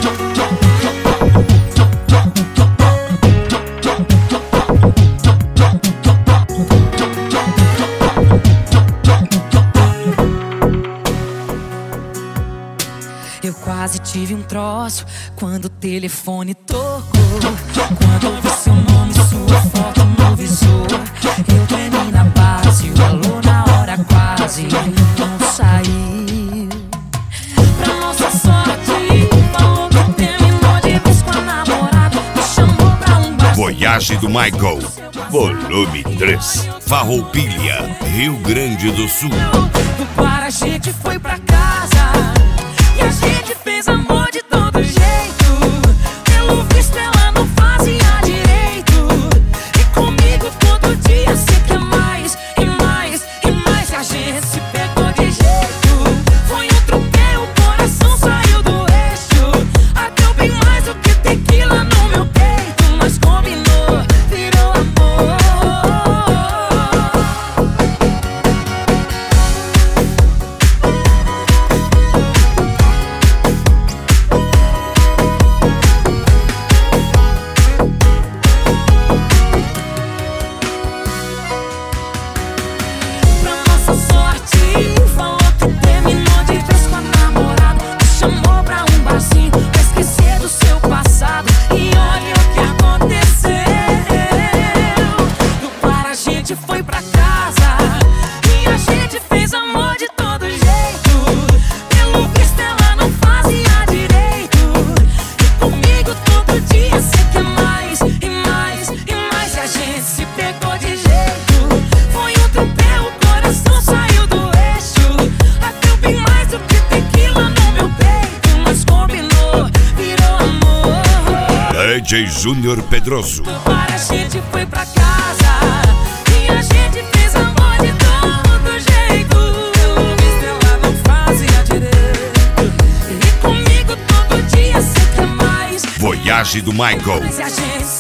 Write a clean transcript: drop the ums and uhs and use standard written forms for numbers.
Eu quase tive um troço quando o telefone tocou. Quando eu vi seu nome, sua foto no visor, eu tremi na base, o alô na hora quase não saiu. Pra nossa sorte, falou que terminou de vez com a namorada, me chamou pra um bar. Voyage do Michael, volume 3, Farroupilha, Rio Grande do Sul. Do bar a gente foi pra casa e a gente fez amor de todo jeito. Pelo visto ela não fazia direito, e comigo todo dia se quer mais, e mais, e mais. E a gente se pegou de jeito, foi um troqueio, o coração saiu do eixo. Até eu bem mais do que tequila no meu peito, mas combinou, virou amor. Pra nossa sorte, falou que terminou de vez com a namorada, me chamou pra um barzinho pra esquecer do seu passado. E olha o que aconteceu. Do bar a gente foi pra casa e a gente fez amor de todo jeito. Pelo visto ela não fazia direito, e comigo todo dia se quer mais, e mais, e mais. E a gente se pegou de jeito, foi um tropel, o coração saiu do eixo. Até eu bem mais do que tequila no meu peito, mas combinou, virou amor. DJ Júnior Pedroso. Do bar a gente foi pra casa e a gente fez amor de todo jeito. Pelo visto ela não fazia direito, e comigo todo dia se quer mais. Voyage do Michael, Mas a gente